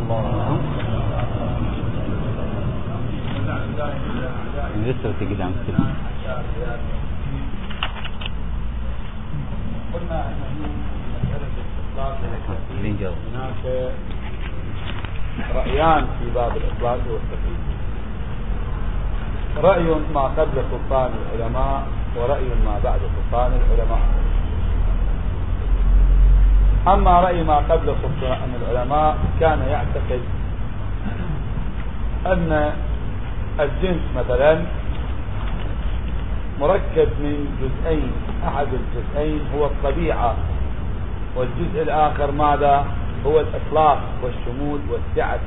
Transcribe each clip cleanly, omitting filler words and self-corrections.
الله لسه قدام قلنا أنه مسألة الإطلاق هناك رأيان في باب الإطلاق والتقييد. رأي ما قبل سلطان العلماء ورأي ما بعد سلطان العلماء. أما رأي ما قبل سلطان العلماء كان يعتقد أن الجنس مثلا مركب من جزئين، أحد الجزئين هو الطبيعة والجزء الآخر ماذا؟ هو الإطلاق والشمول والسعة.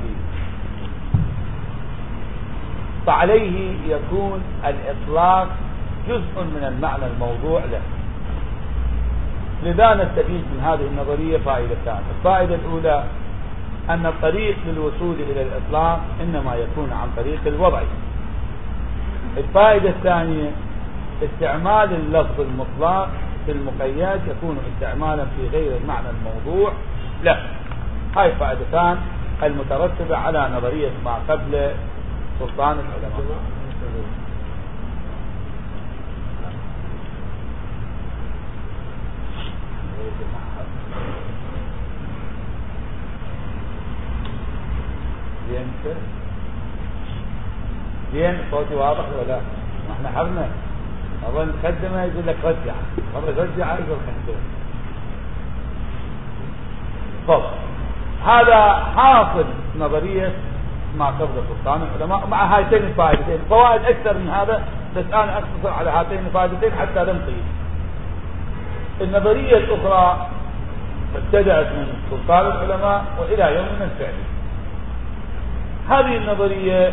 فعليه يكون الإطلاق جزء من المعنى الموضوع له. لذا نستفيد من هذه النظرية فائدتان. الفائدة الأولى أن الطريق للوصول إلى الإطلاق إنما يكون عن طريق الوضع. الفائدة الثانية استعمال اللفظ المطلق في المقيد يكون استعمالا في غير المعنى الموضوع له. هاي فائدتان المترتبة على نظرية ما قبل سلطان العلماء. زين صوتي واضح ولا؟ احنا حرنا اظن مقدمه يقول لك رجع، خبر رجع يقول خدمه. طب هذا حاصل نظريه ما قبل سلطان العلماء مع هاتين الفائدتين. فوائد اكثر من هذا بس انا اقتصر على هاتين الفائدتين حتى ننتهي. النظريه الاخرى ابتدأت من سلطان العلماء والى يومنا الفعلي. هذه النظريه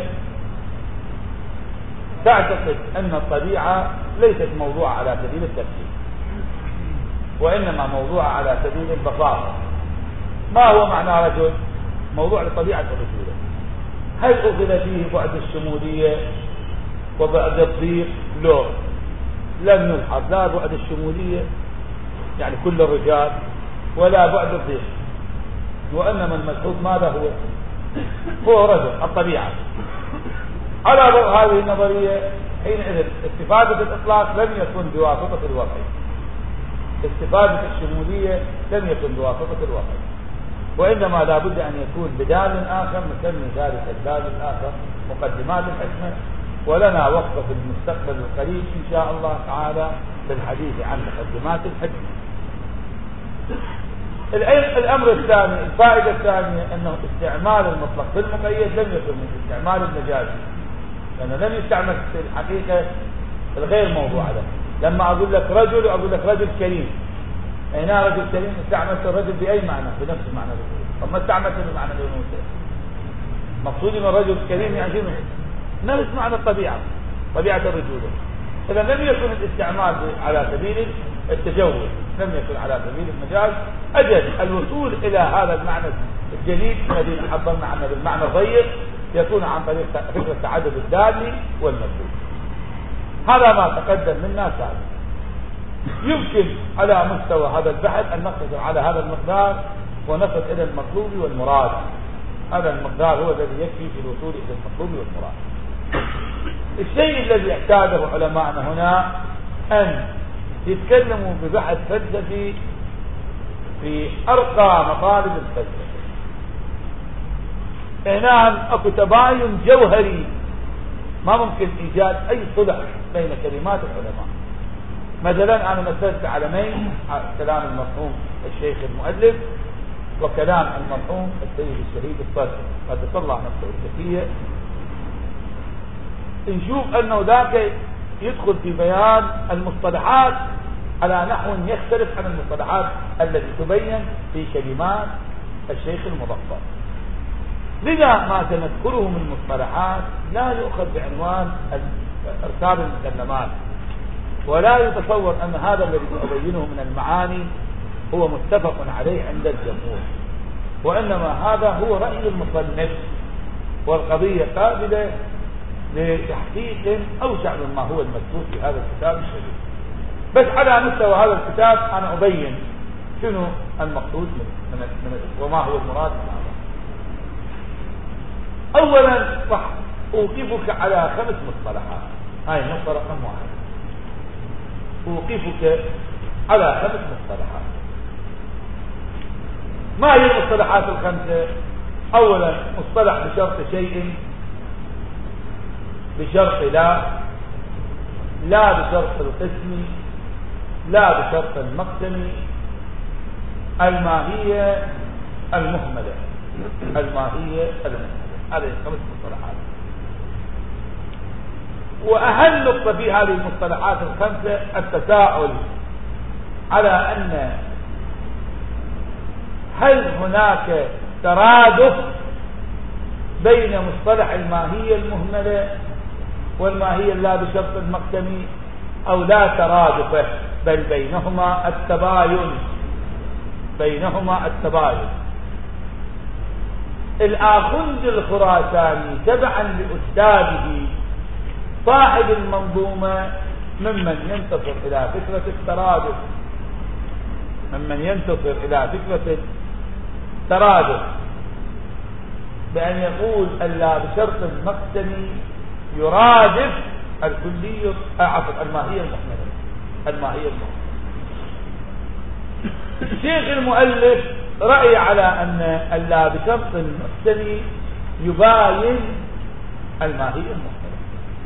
تعتقد أن الطبيعة ليست موضوعة على سبيل التفسير، وإنما موضوعة على سبيل البساطة. ما هو معنى رجل؟ موضوع لطبيعة الرجولة. هل أخذ فيه بعد الشمولية وبعد الضيق؟ لا، لم يلحظ لا بعد الشمولية يعني كل الرجال ولا بعد الضيق، وإنما الملحوظ ماذا هو؟ هو رجل الطبيعة. على ضوء هذه النظرية حينئذ استفادة الإطلاق لم يكن بواسطة الوضع، استفادة الشمولية لم يكن بواسطة الوضع، وإنما لا بد أن يكون بدال آخر نسمي ذلك الدال الآخر مقدمات الحكمة. ولنا وقفة في المستقبل القريب إن شاء الله تعالى بالحديث عن مقدمات الحكمة. الأمر الثاني، الفائدة الثانية أنه استعمال المطلق في المقيد لم يكن من استعمال المجازي، لأنه لم يستعمل في الحقيقة الغير موضوع له. لما أقول لك رجل وأقول لك رجل كريم، هنا رجل كريم استعملت الرجل بأي معنى؟ بنفس المعنى. طب ما استعملت بمعنى الأنوثة؟ مقصودي من رجل كريم يعني شنو؟ نفس معنى الطبيعة، طبيعة الرجولة. إذا لم يكن الاستعمال على سبيل التجوز، لم يكن على سبيل المجاز. أجل الوصول إلى هذا المعنى الجديد الذي عبرنا عنه بالمعنى الضيق يكون عن طريق فكرة تعدد الدال والمدلول. هذا ما تقدم منا سابقا. يمكن على مستوى هذا البحث أن نقتصر على هذا المقدار ونصل إلى المطلوب والمراد. هذا المقدار هو الذي يكفي في الوصول إلى المطلوب والمراد. الشيء الذي احتاجه علماءنا هنا أن يتكلموا ببحث فلسفي في أرقى مطالب الفلسفة. هنا اكو تباين جوهري، ما ممكن إيجاد أي صلح بين كلمات العلماء. مثلا أنا مثلت علمين، كلام المرحوم الشيخ المؤلف وكلام المرحوم السيد الشهيد الطرفي قدس الله نفسه الزكية. نشوف أنه ذاك يدخل في بيان المصطلحات على نحو يختلف عن المصطلحات التي تبين في كلمات الشيخ المظفر. لذا ما سنذكره من مصطلحات لا يؤخذ بعنوان ارتاب المكلمات، ولا يتصور أن هذا الذي سأبينه من المعاني هو متفق عليه عند الجمهور، وإنما هذا هو رأي المصنف، والقضية قابلة لتحقيق أوسع مما هو المكتوب في هذا الكتاب الشريف. بس على مستوى هذا الكتاب أنا أبين شنو المقصود من وما هو المراد من هذا. اولا راح اوقفك على 5 مصطلحات. هاي النقطة رقم 1. اوقفك على 5 مصطلحات. ما هي المصطلحات ال5؟ اولا مصطلح بشرط شيء، بشرط لا بشرط القسم، لا بشرط المقسم، الماهية، المهملة. الماهية المهملة. هذه 5 مصطلحات. وأهم نقطة في هذه المصطلحات ال5 التساؤل على أن هل هناك ترادف بين مصطلح الماهية المهملة والماهية لا بشرط المقسم، أو لا ترادف، بل بينهما التباين. بينهما التباين. الآخوند الخراساني تبعا لأستاذه صاحب المنظومة ممن ينتصر إلى فكرة الترادف، ممن ينتصر إلى فكرة الترادف بأن يقول ألا بشرط المقسم يرادف الكلية، عفوا الماهية المحملة. الماهية المحملة. الشيخ المؤلف رأي على أن ألا بشرط المقسم يباين الماهية المحملة،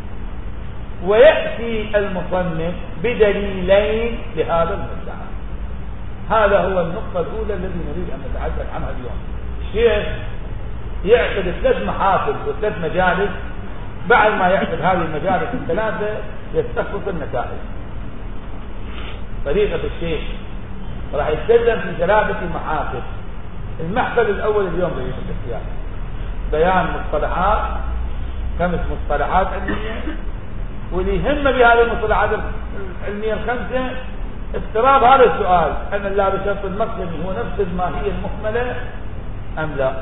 ويأتي المصنف بدليلين لهذا المدعى. هذا هو النقطة الأولى التي نريد أن نتحدث عنها اليوم. الشيخ يعقد 3 محافل و3 مجالس. بعد ما يعقد هذه المجالس ال3 يستخلص النتائج. طريقة الشيخ راح يتكلم في 3 محافل. المحفل الأول اليوم بيان مصطلحات، 5 مصطلحات علمية، واللي يهم بهذه المصطلحات العلمية ال5 افتراض هذا السؤال: أن لا بشرط المقسم هو نفس الماهية المحملة أم لا؟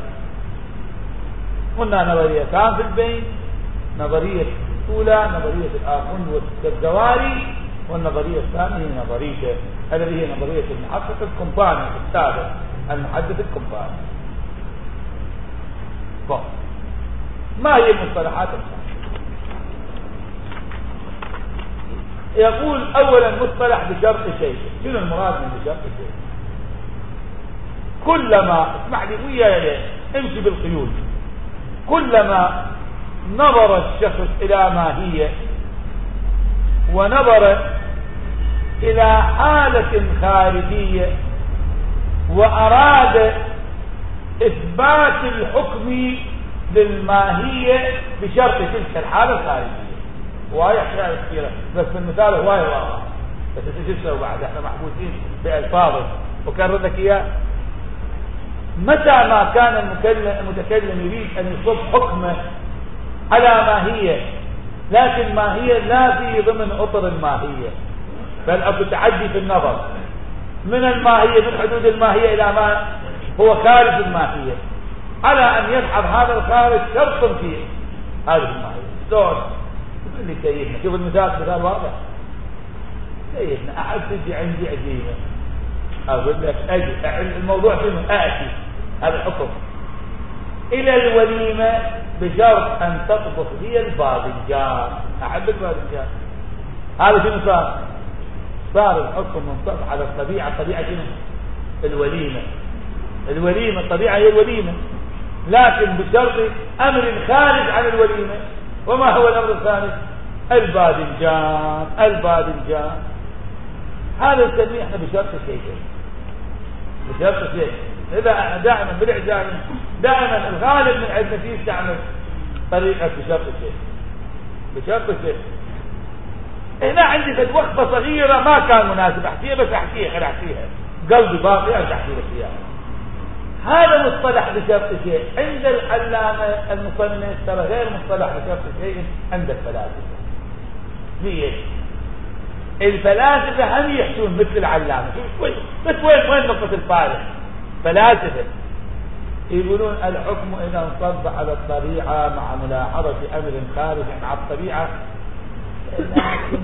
قلنا نظريتان في البين: نظرية الأولى نظرية الآخوند والدواري، والنظرية الثانية هي نظرية التي هي نظرية المحقق الكومباني السابق، المحدث الكومباني. ما هي المصطلحات الثانية؟ يقول أولا مصطلح بشرط شيء. شنو المراد من بشرط شيء؟ كلما، اسمح لي وياي امشي بالخيول، كلما نظر الشخص إلى ماهية ونظر إلى حالة خارجية وأراد إثبات الحكم للماهية بشرط تلك الحالة الخارجية. وهي أحياء كثيرة، بس المثال هو واضح، بس تجلسوا بعد احنا محبوسين بألفاظه وكرر لك إياه. متى ما كان المتكلم يريد أن يصب حكمه على ماهية، لكن ماهية لا في ضمن أطر الماهية، بل أو تعدي في النظر من الماهية، من حدود الماهية إلى ما هو خارج الماهية، على أن يلحظ هذا الخارج شرط في هذه الماهية. شلون؟ اللي سيدنا شوف المثال، مثال واضح. سيدنا أحد تجي عندي عزيمة، أقول لك أجي الموضوع شنو؟ أأتي هذا الحكم إلى الوليمة بشرط أن تطبخ لي الباذنجان. أحب الباذنجان. هذا شنو صار؟ صار الحكم منطبق على الطبيعة. الطبيعة شنو؟ الوليمة. الوليمة الطبيعة هي الوليمة، لكن بشرط أمر خارج عن الوليمة. وما هو الأمر الخارج؟ الباذنجان. الباذنجان هذا نسميه احنا بشرط شيء. بشرط شيء. إذا دائما بالإعجاب دائما الغالب من عندنا فيه يستعمل طريقة بشرط شيء. بشرط شيء. هنا عندي فد وقفة صغيرة ما كان مناسب أحكيها، بس أحكيها خل أحكيها قلبي باقي أرجع أحكي لك إياها. هذا مصطلح بشرط شيء عند العلامة المصنف ترى غير مصطلح بشرط شيء عند الفلاسفة. ليش؟ الفلاسفة هم يحسون مثل العلامة، بس وين نقطة الفارق؟ فلاسفة يقولون الحكم إذا انصب على الطبيعة مع ملاحظة أمر خارج عن الطبيعة، لكن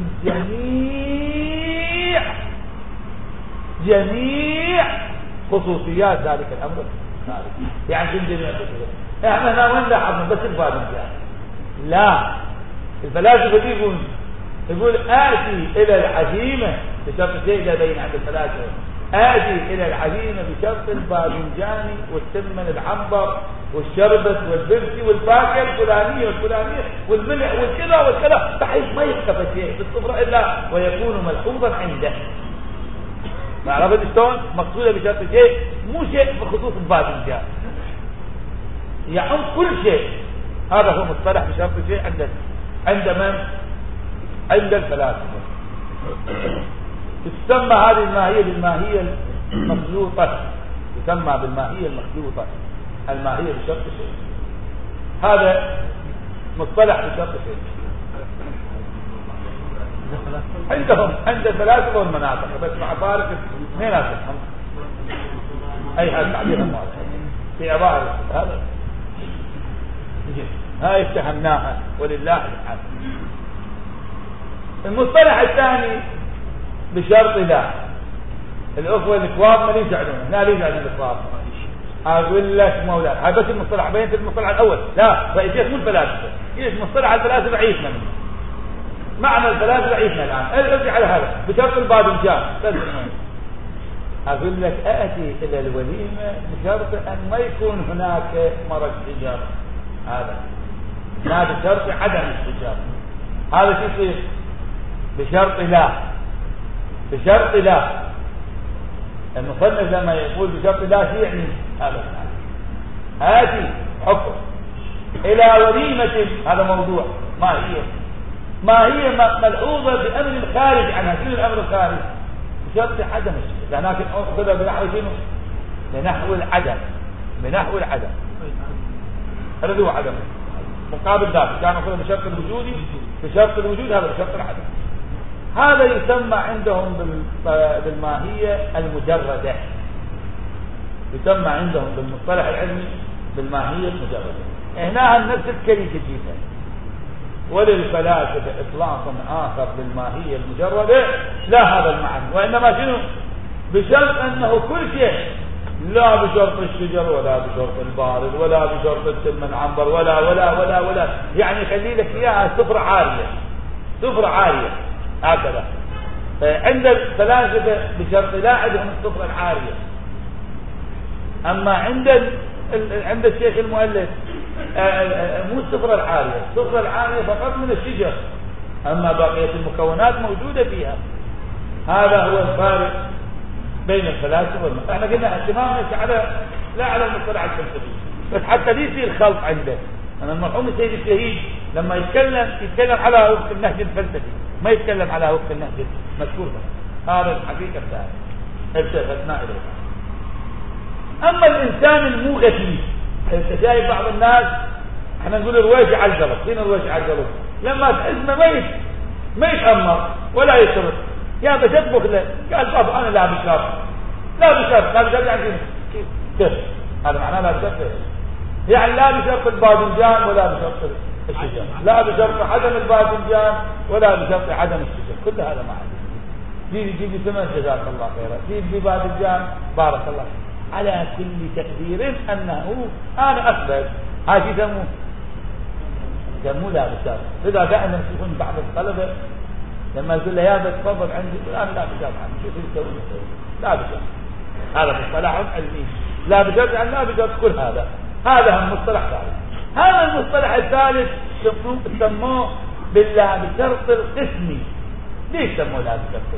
جميع خصوصيات ذلك الأمر خارج. يعني جميع خصوصيات، احنا هنا وين لاحظنا بس الباذنجان. لا، الفلاسفة يقول آتي إلى العزيمة بشرط شيء لا بين عند الفلاسفة، آتي إلى العزيمة بشرط الباذنجان والسمن العنبر والشربت والبرسي والفاكهة الفلانية والفلانية والملح والكذا والكذا، بحيث ما يختفى شيء بالصفرة إلا ويكون ملحوظا عنده. ما عرفت شلون؟ مقصودة بشرط شيء، مو شيء بخصوص الباذنجان، يعم كل شيء. هذا هو مصطلح بشرط شيء عند من؟ عند الفلاسفة. تسمى هذه الماهية بالماهية المخلوطة، تسمى بالماهية المخلوطة، الماهية بشرط شيء. هذا مصطلح بشرط شيء عندهم، عند الفلاسفة والمناطق، بس مع فارق اثنين تفهم أي هذا تعبيرهم واضح في عبارة هذا. هاي اتهمناها ولله الحمد. المصطلح الثاني بشرط لا. الأخوة الإخواب ما ليش يعلمون، هنا ليش يعلمون الإخواب؟ أقول لك مولاي هذا بس المصطلح، بينت المصطلح الأول لا رئيسية مو الفلاسفة. إيش مصطلح الفلاسفة عيشنا منه، معنى الفلاسفة عيشنا الآن. ارجع على هذا بشرط الباذنجان. أقول لك أأتي إلى الوليمة بشرط أن ما يكون هناك مرض شجر، هذا بشرط عدم الشجر. هذا شو يصير؟ بشرط لا. بشرط لا المصنف لما يقول بشرط لا شو يعني؟ هذا آتي حكم إلى وليمة، هذا موضوع ما هي ملحوظة بأمر الخارج عنها. شنو الأمر الخارج؟ بشرط عدم الشجر، لكن أخذها بنحو شنو؟ بنحو العدم. هذا هو عدم مقابل ذلك. كان أخذها بشرط الوجود، بشرط الوجود هذا بشرط العدم. هذا يسمى عندهم بالماهية المجردة، يسمى عندهم بالمصطلح العلمي بالماهية المجردة. هنا نفس الكلمة جدا. وللفلاسفة إطلاق آخر بالماهية المجردة لا هذا المعنى، وإنما شنو؟ بشرط أنه كل شيء، لا بشرط الشجر ولا بشرط البارد ولا بشرط السمن عنبر ولا ولا ولا ولا، يعني خلي لك إياها صفر عارية هكذا. عند الفلاسفة بشرط لا عندهم الصفر العارية. أما عند الشيخ المؤلف مو الصفر العارية، الصفر العارية فقط من الشجر، أما بقية المكونات موجودة فيها. هذا هو الفارق بين الفلاسفة احنا قلنا اهتمامنا لا على المصطلح الفلسفي، بس حتى يصير خلط عنده. أنا المرحوم السيد الشهيد لما يتكلم على وفق النهج الفلسفي، ما يتكلم على وفق النهج المذكور. هذا الحقيقة التفتنا إليه. أما الإنسان المو غثيث، أنت شايف بعض الناس احنا نقول الرويش على الجلط. فين الرويش على الجلط؟ لما تحزمه ما يتأمر ولا يشرب، يا بتطبخ له قال بابا أنا لا بشرط يعني كيف؟ هذا معناه لا بشرط، يعني لا بشرط الباذنجان ولا بشرط الشجر، لا بشرط عدم الباذنجان ولا بشرط عدم الشجر، كل هذا ما عندي. تيجي ثمن جزاك الله خيرا، تيجي باذنجان بارك الله فيك، على كل تقدير أنه أنا أثبت. هذا يسموه لا بشرط. إذا دائما يشوفون بعض الطلبة لما يقول له يا بتفضل عندي أنا لا بشرط عني، شوف يسوي لا بشرط. هذا مصطلح علمي، لا بشرط يعني لا بشرط كل هذا هم مصطلح ثالث. هذا المصطلح الثالث سموه بالله بشرط القسمي. ليش سموه لا بشرط؟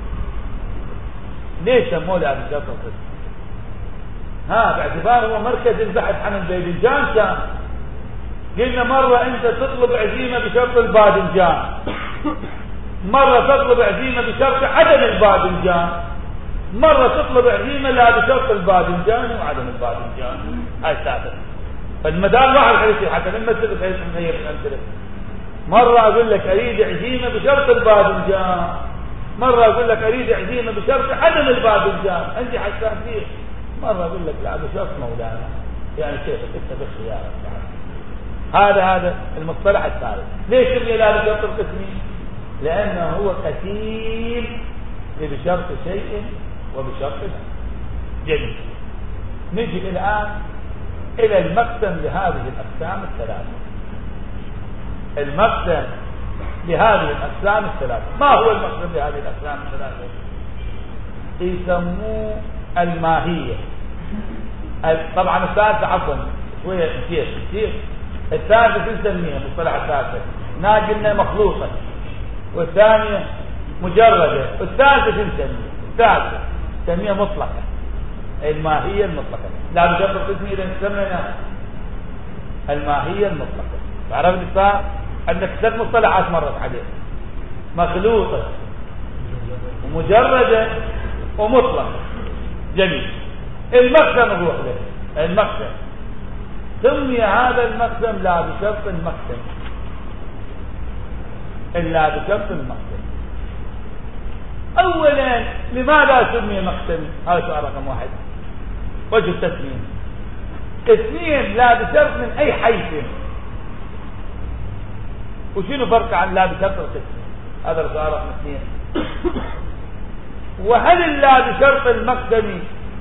ليش سموه لا بشرط القسمي؟ باعتبار هو مركز البحث عن الباذنجان. كان قلنا مرة أنت تطلب عزيمة بشرط الباذنجان، مرة تطلب عزيمة بشرط عدم الباذنجان، مرة تطلب عزيمة لا بشرط الباذنجان وعدم الباذنجان. هاي ثابت. فالمدار واحد حيصير حتى لما تثبت هي نغير الأمثلة. مرة أقول لك أريد عزيمة بشرط الباذنجان، مرة أقول لك أريد عزيمة بشرط عدم الباذنجان، عندي حساسية. مرة أقول لك لا بشرط مولانا، يعني كيف انت بخيارك. هذا المصطلح الثالث. ليش سمي لا بشرط القسمي؟ لأنه هو قسيم بشرط شيء وبشرط جديد. نجي الآن إلى المقسم لهذه الأقسام الثلاثة. المقسم لهذه الأقسام الثلاثة. ما هو المقسم لهذه الأقسام الثلاثة؟ يسموه الماهية. طبعا الثالثة عفوا شوية كثير. الثالثة نسميها مصطلح الثالثة قلنا مخلوطة، والثانية مجردة، والثالثة نسميها مطلقة. الماهية المطلقة لا بشرط القسم إذا نسميها الماهية المطلقة. عرفت الفرق؟ عندك 3 مصطلحات مرت عليه: مخلوطة ومجردة ومطلقة. جميل. المقسم نروح له. المقسم سمي هذا المقسم لا بشرط المقسم، إلا بشرط المقسم. أولا لماذا سمي مقسم؟ هذا سؤال رقم 1. وجه التسمية. 2 لا بشرط من أي حيث. وشنو فرق عن لا بشرط التسمية؟ هذا سؤال رقم 2. وهل اللا بشرط المقسم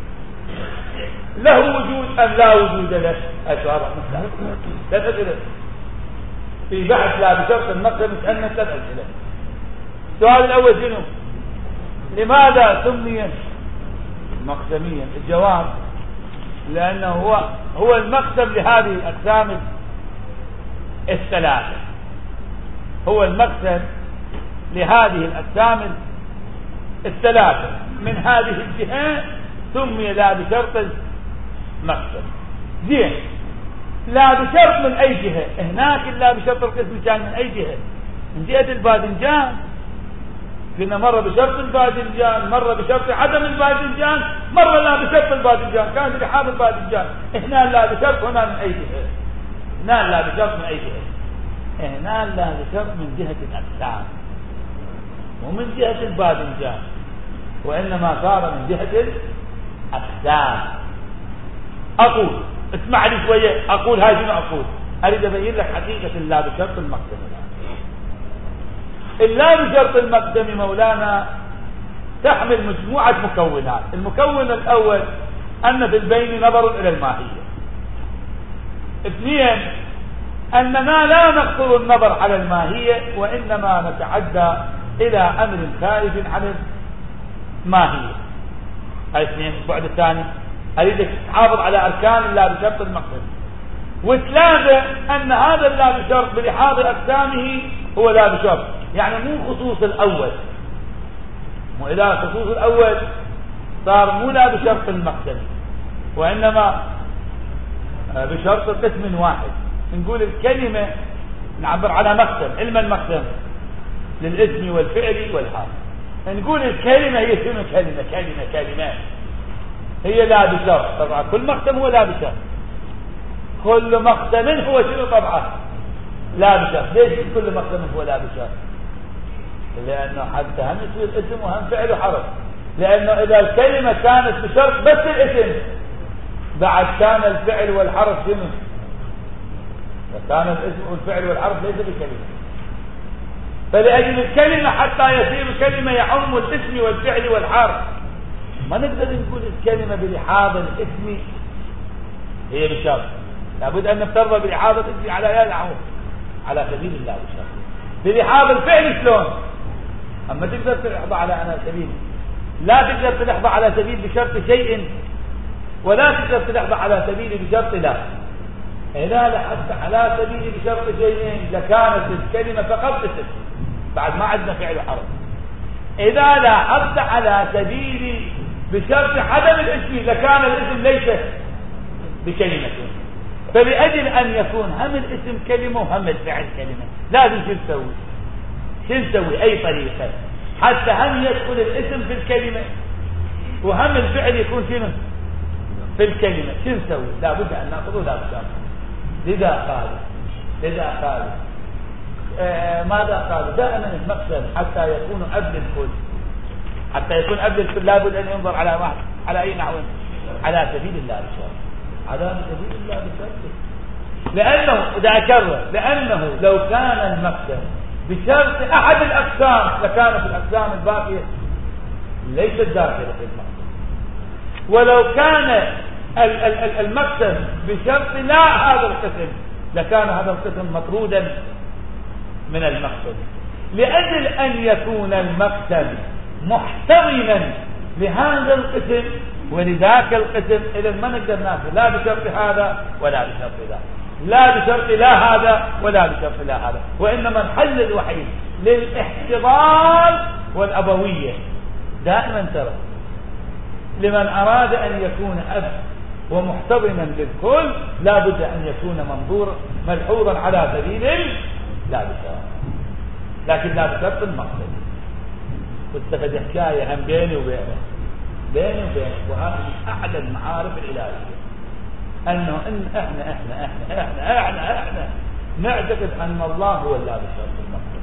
له وجود أم لا وجود له؟ هذا سؤال رقم 3. أسئلة في بحث لا بشرط المقسم سألنا 3 أسئلة. السؤال الأول شنو؟ لماذا سمي مقسميا؟ الجواب: لأنه هو المقسم لهذه الأقسام الثلاثة. هو المقسم لهذه الأقسام الثلاثة. من هذه الجهة سمي لا بشرط المقسم. زين، لا بشرط من أي جهة؟ هناك لا بشرط القسم كان من أي جهة؟ من جهة الباذنجان. قلنا مرة بشرط الباذنجان، مرة بشرط عدم الباذنجان، مرة لا بشرط الباذنجان، كان لحاظ الباذنجان. هنا لا بشرط، هنا من أي جهة؟ هنا لا بشرط من أي جهة؟ هنا لا بشرط من جهة الأقسام ومن جهة الباذنجان، وإنما صار من جهة الأقسام. أقول اسمع لي شوية، أقول هاي شنو أقول؟ أريد أبين لك حقيقة اللا بشرط المقسم. اللا بشرط المقسم مولانا تحمل مجموعة مكونات. المكون الأول أن في البين نظر إلى الماهية. 2 أننا لا نقصر النظر على الماهية، وإنما نتعدى إلى أمر خارج عن الماهية. هاي 2. البعد الثاني أريدك تحافظ على أركان اللا بشرط المقسم. 3 أن هذا اللا بشرط بلحاظ أقسامه هو لا بشرط، يعني مو خصوص الأول. وإذا خصوص الأول صار مو لا بشرط المقسم، وإنما بشرط قسم واحد. نقول الكلمة نعبر على مقسم. علم المقسم للاسم والفعل والحال. نقول الكلمة هي شنو؟ كلمة هي لا بشرط. طبعا كل مقسم هو لا بشرط. كل مقسم هو شنو؟ طبعا لا بشرط. ليش كل مقسم هو لا بشرط؟ لأنه حتى هم يصير اسم وهم فعل وحرف. لأنه إذا الكلمة كانت بشرط بس الاسم، بعد كان الفعل والحرف شنو؟ فكان الاسم والفعل والحرف ليس بكلمة. فلأجل الكلمة حتى يصير كلمة يعم الاسم والفعل والحرف، ما نقدر نقول الكلمة بلحاظ الاسم هي بشرط. لابد أن نفترض بلحاظ الاسم على سبيل الله بشرط. بلحاظ الفعل شلون؟ أما تقدر تلحظ على سبيل، لا تقدر تلحظ على سبيل بشرط شيء، ولا تقدر تلحظ على سبيل بشرط لا. إذا لحظت على سبيل بشرط شيئين لكانت الكلمة فقط اسم، بعد ما عندنا فعل وحرف. إذا لاحظت على سبيل بشرط عدم الاسم لكان الاسم ليس بكلمة. فلأجل أن يكون هم الاسم كلمة وهم الفعل كلمة لازم شو نسوي؟ أي طريقة حتى هم يدخل الاسم في الكلمة وهم الفعل يكون شنو في الكلمة. شو نسوي؟ لابد أن نأخذه لا بشرط. لذا قال ماذا قال؟ دائما المقسم حتى يكون قبل الكل، حتى يكون قبل الكل لابد أن ينظر على واحد، على أي نحو؟ على سبيل الله بشرط، على سبيل الله بشرط. لأنه إذا كرر، لأنه لو كان المقسم بشرط أحد الأقسام لكانت الأقسام الباقية ليست داخلة في المقسم. ولو كان المقسم بشرط لا هذا القسم لكان هذا القسم مطرودا من المقسم. لأجل أن يكون المقسم محتضنا لهذا القسم ولذاك القسم، إذا ما نقدر ناخذ لا بشرط هذا ولا بشرط ذاك، لا بشرط لا هذا ولا بشرط لا هذا، وإنما الحل الوحيد للاحتضان والأبوية دائما ترى لمن أراد أن يكون أب ومحتضنا للكل لا بد أن يكون منظور ملحوظا على سبيل لا بشرط، لكن لا بشرط المقصد. واستفد حكاية هم بيني وبينك وهذه أعلى المعارف الإلهية، أنه إن إحنا نعتقد أن الله هو لا بشرط المقصد،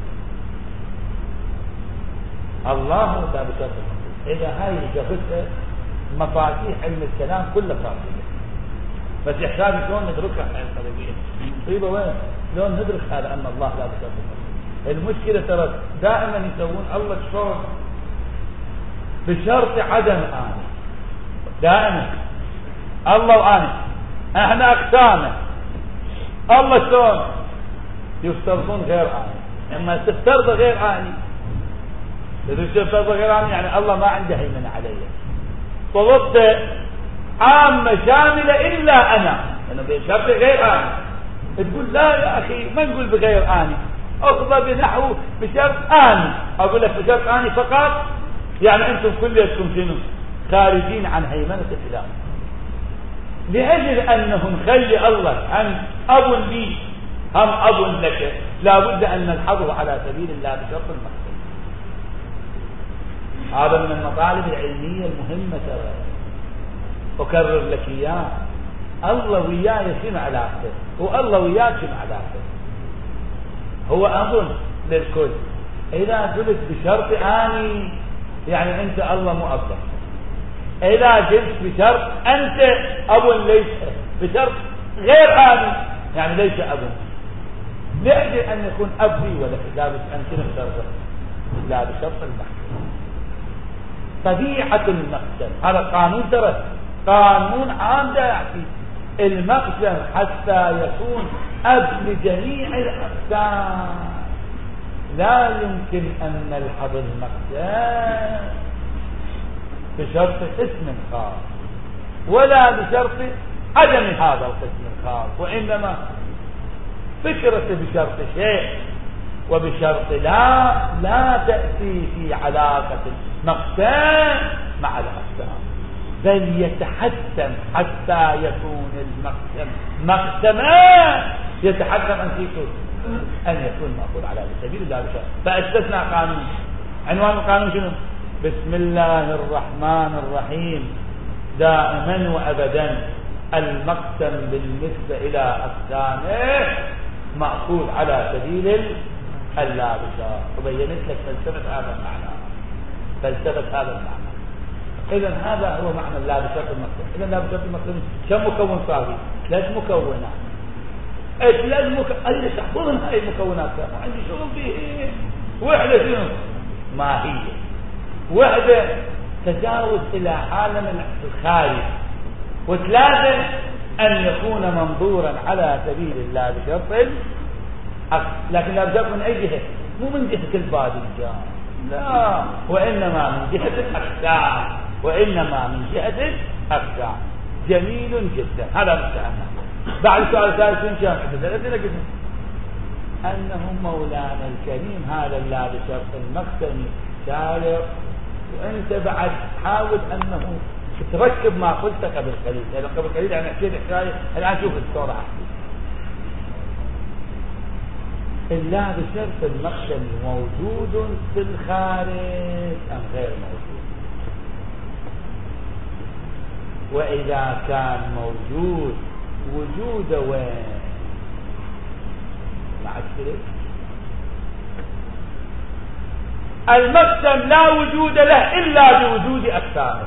الله هو لا بشرط المقصد. إذا هاي جفتها مفاتيح علم الكلام كله فاضية، بس يحتاج شلون ندركها احنا القضية مصيبة وين شلون ندرك هذا أن الله لا بشرط المقصد. المشكلة ترى دائما يسوون الله شلون بشرط عدم آني، دائما الله وآني احنا اقسامه، الله شلون يفترضون غير آني. اما تفترض غير آني، إذا تفترض غير آني يعني الله ما عنده هيمنة علي، طلبت عامة شاملة إلا أنا بشرط غير آني، تقول لا يا أخي ما نقول بغير آني، أخذ بنحو بشرط آني، أقول لك بشرط آني فقط، يعني أنتم كلكم شنو خارجين عن هيمنة الإله. لأجل أنه نخلي الله هم أب لي هم أب لك لا بد أن نلحظه على سبيل الله بشرط المقصد. هذا من المطالب العلمية المهمة ترى، أكرر لك إياه. الله وياي شنو علاقته؟ والله وياك شنو علاقته؟ هو أب للكل. إذا قلت بشرط آني يعني أنت الله مؤبد، إذا قلت بشرط أنت أب ليس بشرط غير آني يعني ليس أب. لأجل أن يكون أبي ولا كتابة أنت نفترض لا بشرط المحكم. طبيعة المقسم هذا قانون ترى قانون عام يعطي المقسم حتى يكون أب لجميع الأقسام. لا يمكن أن نلحظ المقسم بشرط اسم خاص ولا بشرط عدم هذا القسم الخاص، وإنما فكرة بشرط شيء وبشرط لا تأتي في علاقة المقسم مع الأقسام، بل يتحتم حتى يكون المقسم مقسما يتحتم أن يكون مأخوذ على سبيل الله بشرط. فاستثنى قانون، عنوان القانون شنو؟ بسم الله الرحمن الرحيم دائما وأبدا المقسم بالنسبة إلى أقسامه مأخوذ على سبيل الله بشرط. وبينت لك فلسفة هذا المعنى، فلسفة هذا المعنى. إذا هذا هو معنى لا بشرط المقسم. إذا لا بشرط المقسم كم مكون صافي؟ 3 مكونات. اللي تحفظن هاي المكونات عندي شغل فيه. وحدة شنو؟ ماهية، وحدة تجاوز إلى عالم الخارج، وثلاثة أن يكون منظورا على سبيل الله بشرط لكن لا بشرط من أي جهة، مو من جهة البادية لا، وإنما من جهة الأقسام، وإنما من جهة الأقسام. جميل جدا. هذا مستعمل. بعد السؤال الثالث من شام أنه مولانا الكريم هذا لا بشرط المقسم سائر. وأنت بعد حاول أنه تركب ما قلت قبل قليل، يعني قبل قليل أنا حكيت حكاية الآن شوف الصورة إلا بشرط المقسم موجود في الخارج أم غير موجود؟ وإذا كان موجود وجود وين؟ مع الشرك المقسم لا وجود له إلا بوجود أقسامه.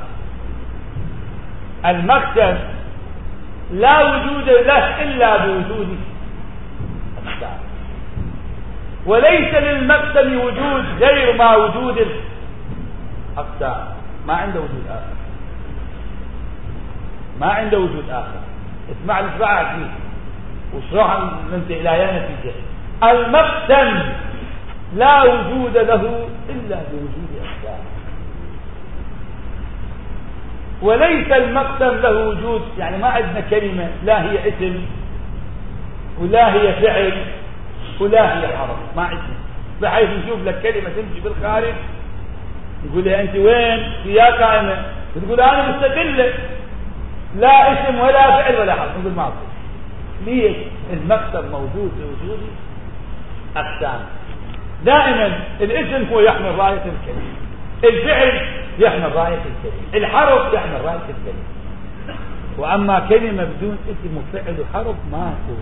المقسم لا وجود له إلا بوجود أقسامه، وليس للمقسم وجود غير ما وجود الأقسام، ما عنده وجود آخر. ما عنده وجود آخر. اسمع الإصبع فيه وشرح ننتهي إلى أي نتيجة. المقسم لا وجود له إلا بوجود أسباب، وليس المقسم له وجود. يعني ما عندنا كلمة لا هي اسم ولا هي فعل ولا هي حرف، ما عندنا، بحيث نشوف لك كلمة تمشي بالخارج نقول لها أنت وين فيها قائمة، تقول أنا مستقلة لا اسم ولا فعل ولا حرف، نقول ما أقول. ليش؟ المقسم موجود بوجود أقسام. دائما الاسم هو يحمل راية الكلمة، الفعل يحمل راية الكلمة، الحرف يحمل راية الكلمة. وأما كلمة بدون اسم وفعل وحرف ماكو.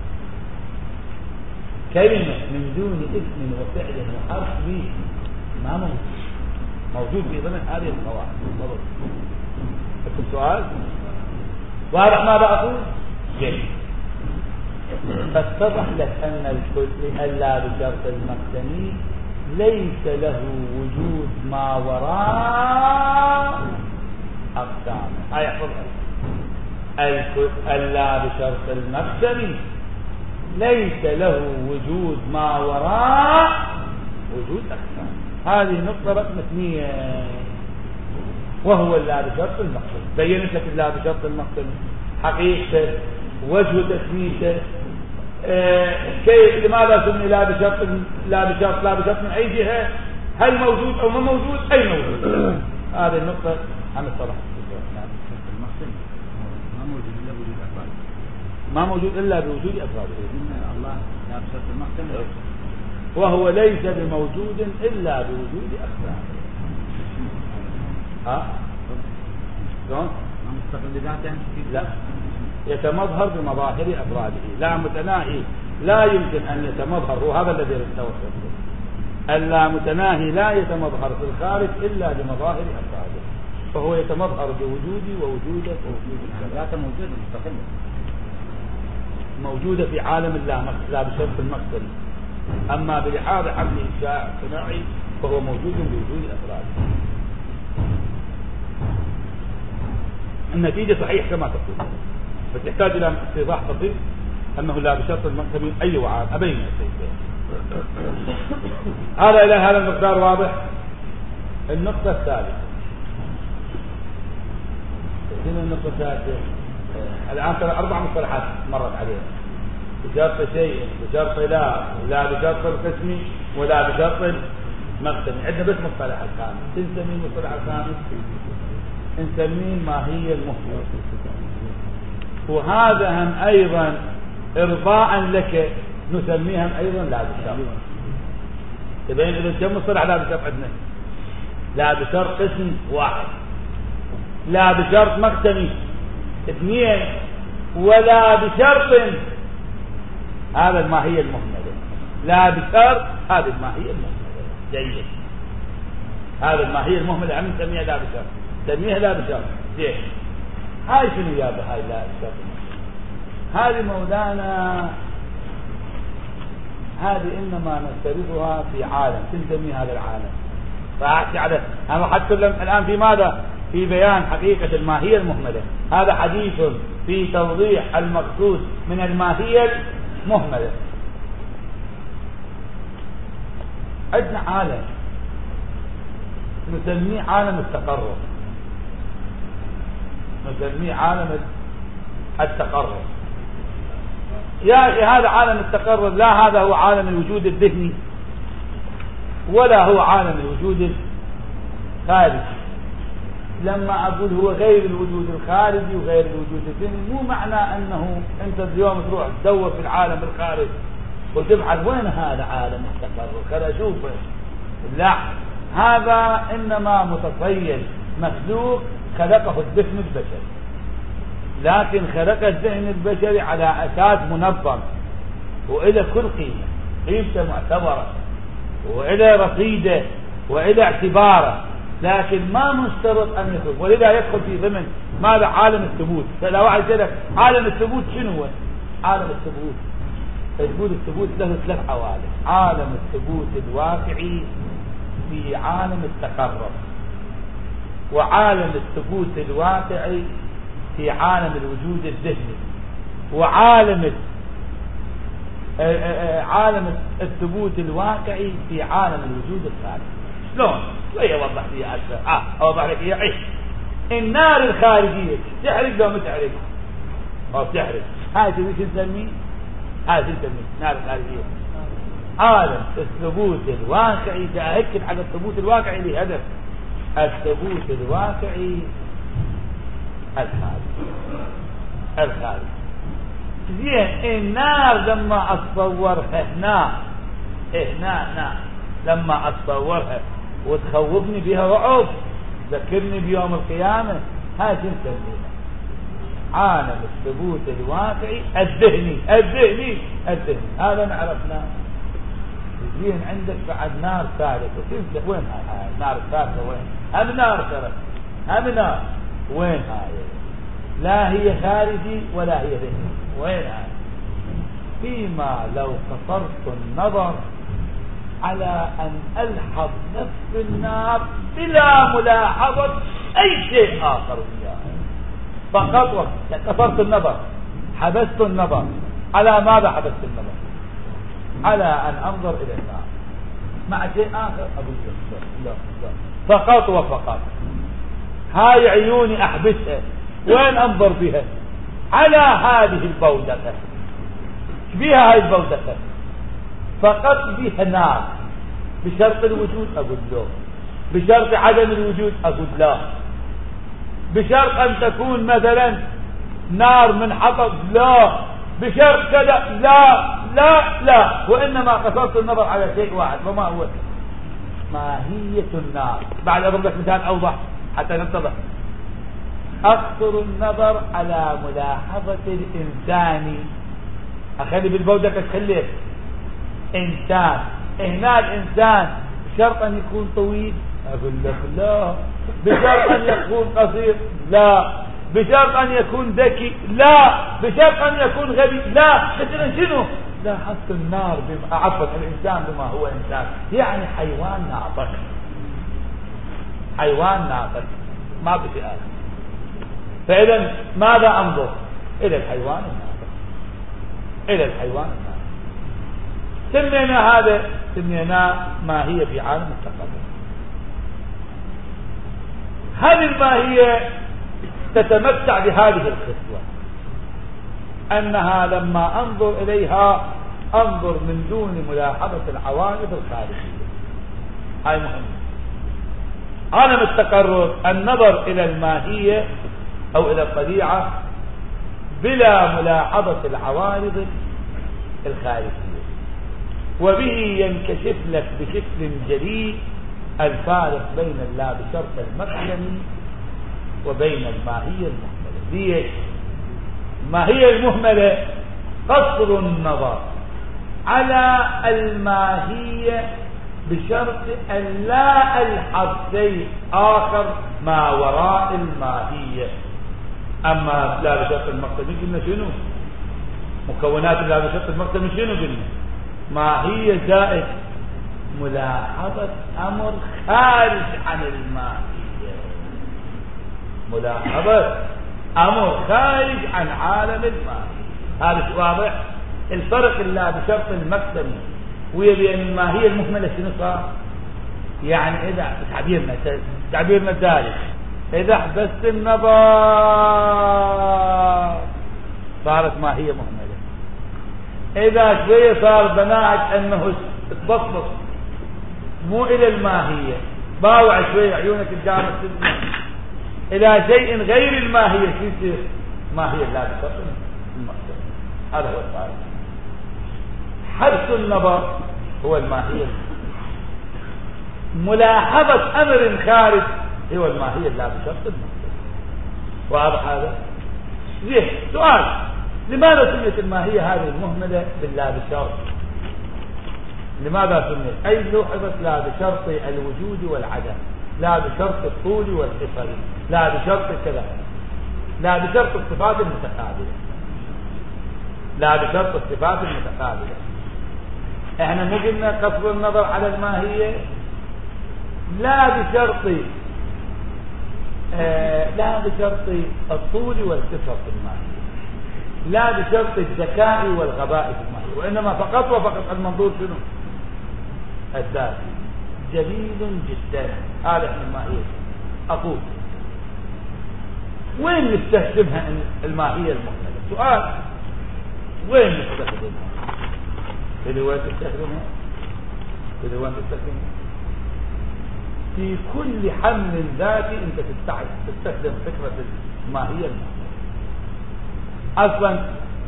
كلمة من دون اسم وفعل وحرف به ما موجود في ضمن هذه القواعد. لكم سؤال واضح ماذا أقول؟ جيد. فاتضح لك أن الكل ألا بشرط المقسمي ليس له وجود ما وراء أقسام. هاي احفظها. الكل ألا بشرط المقسمي ليس له وجود ما وراء وجود أقسام. هذه نقطة رقم 2، وهو اللا بشرط المقسم. بينت لك اللا بشرط المقسم حقيقته، وجه تسميته، كيف لماذا سمي لا بشرط من أي جهة، هل موجود أو ما موجود، أي موجود. هذه النقطة عن الصلاح. ما موجود إلا بوجود أفراده. الله لا بشرط المقسم وهو ليس بموجود إلا بوجود أفراده. شلون؟ مستقل بذاته؟ لا، يتمظهر بمظاهر أفراده، لا متناهي لا يمكن أن يتمظهر، وهذا الذي نتوصل له. اللا متناهي لا يتمظهر في الخارج إلا بمظاهر أفراده، فهو يتمظهر بوجودي ووجودك ووجود ذاته موجودة مستقلة، موجودة في عالم لا بشرط المقصد. أما بلحاظ حمل إنشاء صناعي فهو موجود بوجود أفراده. النتيجة صحيح كما تقول، بس يحتاج إلى استيضاح بسيط أنه لا بشرط المقسم أي وعاء أبين الشيء. هذا إلى هذا المقدار واضح. النقطة الثالثة، النقطة الثالثة الآن ترى 4 مصطلحات مرت عليها: بشرط شيء، بشرط لا بشرط القسم، ولا بشرط المقسم. عندنا بس مصطلح الخامس، نسميه المصطلح الخامس نسميه ماهية المهمة. وهذا هم أيضا إرضاء لك نسميها أيضا لا بشرط. تبين إذا كم مصطلح لا بشرط عندنا؟ لا بشرط قسم 1، لا بشرط مقسم 2، ولا بشرط. هذا الماهية المهملة. لا بشرط هذه الماهية المهملة. جيد. هذا الماهية المهملة عم نسميها لا بشرط، نسميها لا بشرط. زين. هاي شنو يابا؟ هاي لا بشرط. هذه مولانا هذه إنما نفترضها في عالم تنتمي هذا العالم. فأحكي على أنا أتكلم الآن في ماذا؟ في بيان حقيقة الماهية المهملة. هذا حديث في توضيح المقصود من الماهية المهملة. عندنا عالم نسميه عالم التقرب، نسميه عالم التقرب. يا هذا عالم التقرب، لا هذا هو عالم الوجود الذهني ولا هو عالم الوجود الخارجي. لما أقول هو غير الوجود الخارجي وغير الوجود الذهني، مو معنى أنه أنت اليوم تروح تدور في العالم الخارجي وتبحث وين هذا عالم التقرب خلنا أشوفه. لا، هذا إنما متصيد مخلوق خلقه الذهن البشري، لكن خلق الذهن البشري على أساس منظم وإلى كل قيمته معتبرة وإلى رصيده وإلى اعتباره، لكن ما مشترط أن يكون. ولذا يدخل في ضمن ماذا؟ عالم الثبوت. فلو واحد يقول عالم الثبوت شنو هو؟ عالم الثبوت تقول الثبوت له 3 عوالم: عالم الثبوت الواقعي في عالم التقرب، وعالم الثبوت الواقعي في عالم الوجود الذهني وعالم عالم الثبوت الواقعي في عالم الوجود الخارجي. شلون؟ شوية وضح لي أكثر. أوضح لك إياه. عيش. النار الخارجية تحرق لو ما تحرق؟ أو تحرق. هاي شو نسميه؟ هاي شو نسميه؟ النار الخارجية. عالم الثبوت الواقعي. تأكد على الثبوت الواقعي لهدف الثبوت الواقعي الخارجي. زين النار لما اتصورها هنا لما اتصورها وتخوفني بها رعب ذكرني بيوم القيامة، هاي شو نسميها؟ عالم الثبوت الواقعي الذهني. هذا نعرفناه. زين عندك بعد نار ثالثة. وين هاي النار الثالثة؟ وين هم نار وين هاي؟ لا هي خارجي ولا هي ذهني. وين هاي؟ فيما لو قصرت النظر على أن ألحظ نفس النار بلا ملاحظة أي شيء آخر وياها، فقط قصرت النظر، حبست النظر. على ماذا حبست النظر؟ على أن أنظر إلى النار مع شيء آخر. أقول لا فقط وفقط. هاي عيوني أحبسها، وين أنظر بها؟ على هذه البودقة. بها هاي البودقة فقط بها نار. بشرط الوجود أقول لا، بشرط عدم الوجود أقول لا، بشرط أن تكون مثلا نار من حطب لا، بشرط كذا لا. وإنما قصرت النظر على شيء واحد. وما هو؟ ماهية النار. بعد أضرب لك مثال أوضح حتى نتضح. أقصر النظر على ملاحظة الإنسان. أخلي بالبودقة تخليك إنسان. هنا الإنسان بشرط أن يكون طويل أقول لك لا، بشرط أن يكون قصير لا، بشرط أن يكون ذكي لا، بشرط أن يكون غبي لا. مثلا شنو؟ لا حط النار عفوا الإنسان بما هو إنسان، يعني حيوان ناطق ما في آخر. فإذا ماذا أنظر؟ إلى الحيوان الناطق. سمينا هذا ماهية في عالم التقدم. هذه الماهية تتمتع بهذه الخصلة، أنها لما أنظر إليها أنظر من دون ملاحظة العوارض الخارجية. هاي مهمة. عالم التقرب النظر إلى الماهية أو إلى الطبيعة بلا ملاحظة العوارض الخارجية، وبه ينكشف لك بشكل جلي الفارق بين اللا بشرط المقدم وبين الماهية المهملة. ليش؟ الماهية المهملة قصر النظر على الماهية بشرط أن لا ألحظ شيء آخر ما وراء الماهية. أما لا بشرط المقدم قلنا شنو؟ مكونات لا بشرط المقدم شنو قلنا؟ ماهية زائد ملاحظة أمر خارج عن الماهية. ملاحظة أمر خارج عن عالم الماهية. هذا واضح؟ الفرق لا بشرط المقدم وبين الماهية المهملة شنو صار؟ يعني إذا تعبيرنا ذلك إذا حبست النظر صارت ماهية مهملة. إذا شوية صار بناعك أنه تبصبص مو إلى الماهية، باوع شوية عيونك قدام السلم إلى شيء غير الماهية، شو يصير؟ ماهية لا بشرط المقدم. هذا هو الفارق. حبس النظر هو الماهية، ملاحظة أمر خارج هو الماهية لا بشرط المقدم. واضح هذا؟ زين. سؤال: لماذا سميت الماهية هذه المهملة باللا بشرط؟ لماذا سميت؟ أي لوحظت لا بشرط الوجود والعدم، لا بشرط الطول والقصر، لا بشرط كذا، لا بشرط الصفات المتقابلة، لا بشرط الصفات المتقابلة. احنا مو قلنا قصر النظر على الماهية لا بشرط لا بشرط الطول والكثرة في الماهية، لا بشرط الذكاء والغباء في الماهية، وإنما فقط وفقط المنظور شنو؟ الذاتي. جميل جدا. هذا من الماهية. أقول وين نستخدمها الماهية المهملة؟ سؤال، وين نستخدمها؟ تدري وين تستخدمها؟ تدري وين تستخدمها؟ في كل حمل ذاتي انت تستخدم فكرة الماهية المهملة. اصلا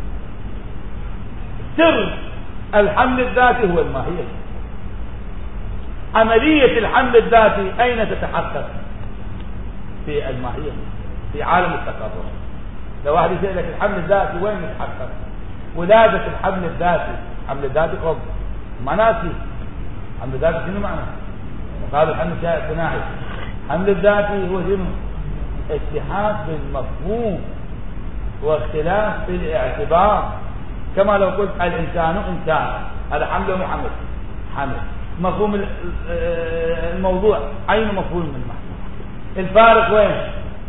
سر الحمل الذاتي هو الماهية المهملة. عملية الحمل الذاتي اين تتحقق؟ في الماهية المهملة، في عالم التقرر. لو واحد يسألك الحمل الذاتي وين يتحقق؟ ولادة الحمل الذاتي. الحمل الذاتي قم ما ناسي. الحمل الذاتي شنو معنى؟ مقابل الحمل الصناعي. الحمل الذاتي هو شنو؟ اتحاد بالمفهوم واختلاف في الاعتبار. كما لو قلت الانسان انسان، هذا حمل ومحمل. حمل مفهوم الموضوع عين مفهوم من المحمول. الفارق وين؟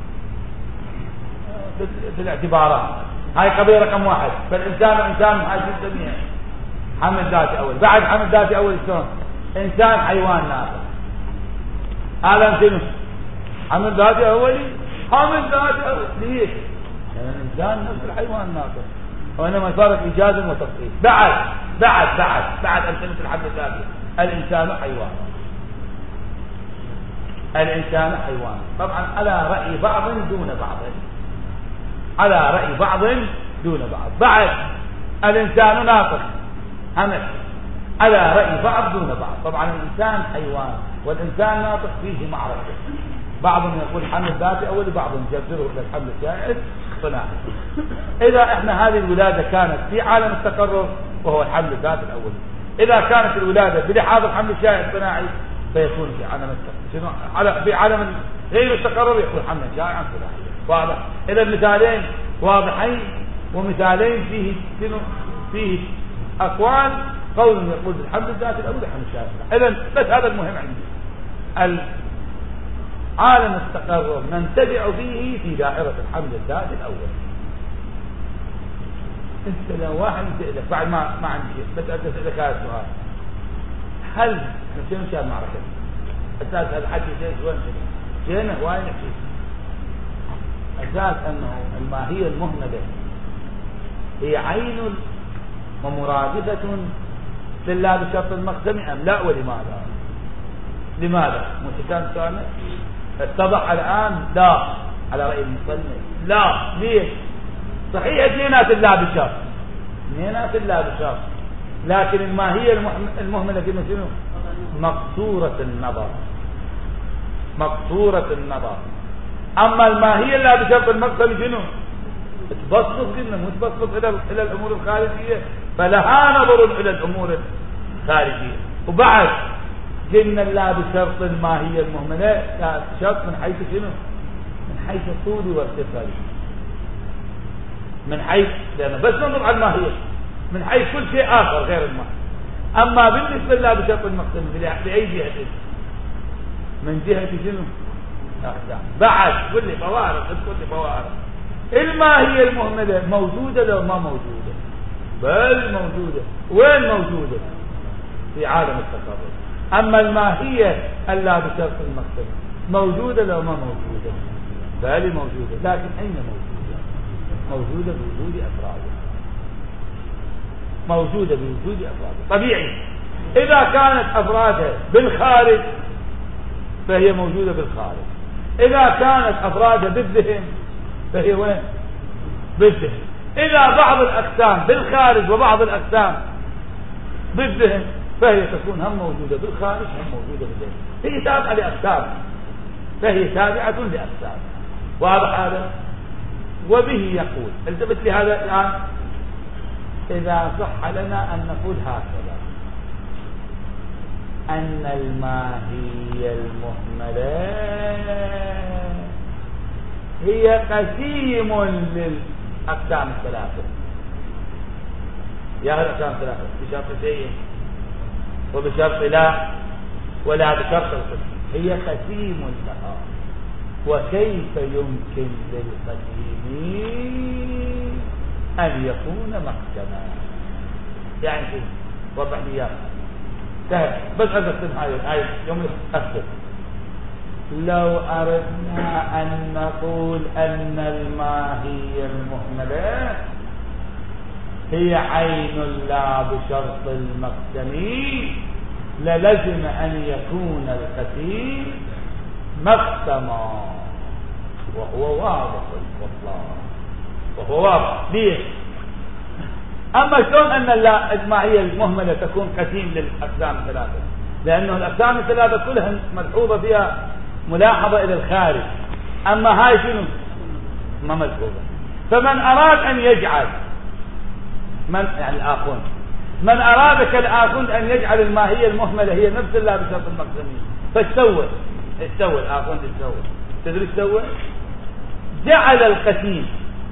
في الاعتبارات. هاي قضية رقم واحد. فالإنسان إنسان هاي شو نسميها؟ حمل ذاتي أول. بعد حمل ذاتي أول شلون؟ إنسان حيوان ناطق. هذا شنو؟ حمل ذاتي أولي. حمل ذاتي أولي. ليش؟ لأن الإنسان نفس الحيوان ناطق، وإنما الفارق إيجاز وتفصيل. بعد أمثلة الحمل الذاتي. الإنسان حيوان. الإنسان حيوان. طبعا على رأي بعض دون بعض. على رأي بعض دون بعض. بعد الإنسان ناطق همس على رأي بعض دون بعض. طبعا الإنسان حيوان والإنسان ناطق فيه معركة. بعضهم يقول حمل ذاتي أول، بعضهم يجزره إلى الحمل الجائز صناعي. إذا إحنا هذه الولادة كانت في عالم التقرر وهو الحمل الذاتي الأول. إذا كانت الولادة بلحاظ الحمل الجائز الصناعي فيكون في عالم في عالم غير التقرر يكون حمل جائز صناعي. واضح؟ إذا المثالين واضحين، ومثالين فيه أقوال. قول يقول الحمل الذاتي الأول الحمل الشافعي. إذا بس هذا المهم عندي. عالم التقرر ننتبع فيه في دائرة الحمل الذاتي الأول. انت لو واحد يسألك بعد ما عندي شيء بس أسألك هذا السؤال، هل شنو كان معركة أساس هذا الحكي شنو وين يحكي أساس أنه الماهية المهملة هي عين ومرادفة لله بشرط المقسم أم لا؟ ولماذا؟ لماذا؟ كان سؤالنا اتضح الآن. لا على رأي المصنف. لا. ليش؟ صحيح اثنينات الله بشرط، اثنينات الله بشرط، لكن الماهية المهملة في شنو؟ مقصورة النظر. مقصورة النظر. أما الماهية لا بشرط المقسم شنو؟ تبسط قلنا مو تبسط إلى الأمور الخارجية، فلها نظر إلى الأمور الخارجية. وبعد قلنا لا بشرط الماهية المهملة لا بشرط من حيث شنو؟ من حيث الطول والكثر. من حيث لأنه بس ننظر على الماهية من حيث كل شيء آخر غير الماهية. أما بالنسبة لا بشرط المقسم بأي جهة؟ من جهة شنو؟ أقسام. بعد كل فوارق كل فوارق. الماهية المهملة موجودة لو ما موجودة؟ بل موجودة. وين موجودة؟ في عالم التقرر. أما الماهية اللا بشرط المقسم موجودة لو ما موجودة؟ بل موجودة. لكن أين موجودة؟ موجودة بوجود أفرادها. موجودة بوجود أفرادها. طبيعي إذا كانت أفرادها بالخارج فهي موجودة بالخارج. إذا كانت أفرادها بالذهن فهي وين؟ بالذهن. إذا بعض الأقسام بالخارج وبعض الأقسام بالذهن فهي تكون هم موجودة بالخارج هم موجودة بالذهن. هي تابعة لأقسام، فهي تابعة لأقسام. واضح هذا؟ وبه يقول التفت لهذا الآن. إذا صح لنا أن نقول هكذا أن الماهية المهملة هي قسيم للأقسام الثلاثة. يا الأقسام الثلاثة بشرط شيء وبشرط لا ولا بشرط القسم. هي قسيم لها وكيف يمكن للقسيم أن يكون مقسما؟ يعني شيء وضح لي إياه سهل، بس أقسم هاي يوم أكتب. لو أردنا أن نقول أن الماهية المهملة هي عين لا بشرط المقسم، للزم أن يكون القسيم مقسما، وهو واضح الإطلاق، وهو واضح. ليه؟ أما شلون أن الماهية المهملة تكون قسيم للأقسام الثلاثة؟ لأنه الأقسام الثلاثة كلها ملحوظة فيها ملاحظة إلى الخارج، أما هاي شنو؟ ما ملحوظة. فمن أراد أن يجعل يعني الآخون، من أراد كالآخون أن يجعل الماهية المهملة هي نفس الله بشرط المقسمين، فاستوى الآخون استوى. تدري استوى؟ جعل القسيم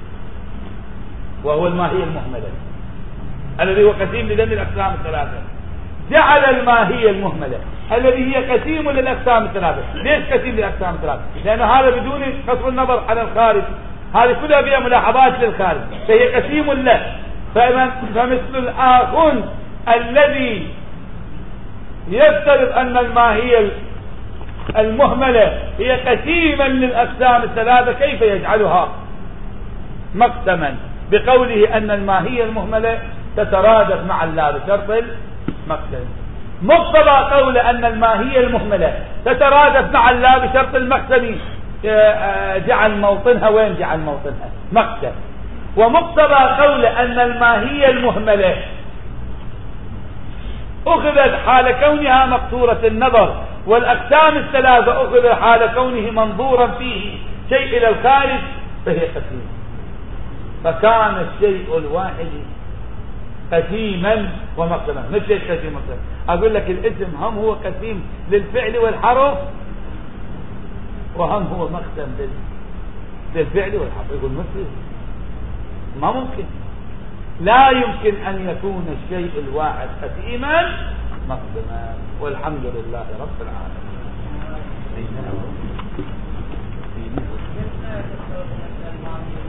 وهو الماهية المهملة الذي هو قسيم لجميع الأقسام الثلاثة، جعل الماهية المهملة الذي هي قسيم للأقسام الثلاثة. ليش قسيم للأقسام الثلاثة؟ لأن هذا بدون قصر النظر على الخارج، هذه كلها فيها ملاحظات للخارج، فهي قسيم له. فمثل الآخون الذي يفترض أن الماهية المهملة هي قسيما للأقسام الثلاثة، كيف يجعلها مقسما؟ بقوله أن الماهية المهملة تترادف مع الله بشرط المقسم. مقتضى قول أن الماهية المهملة تترادف مع الله بشرط المقسم جعل موطنها وين؟ جعل موطنها مقسم. ومقتضى قول أن الماهية المهملة أخذت حال كونها مقصورة النظر، والأقسام الثلاثة أخذ حال كونه منظورا فيه شيء إلى الخارج، فهي قسيمة. فكان الشيء الواحد قسيما ومقسما، مش شيء قسيم مقسم. أقول لك الاسم هم هو قسيم للفعل والحرف، وهم هو مقسم للفعل والحرف. يقول مثل ما ممكن، لا يمكن أن يكون الشيء الواحد قسيما مقسما. والحمد لله رب العالمين.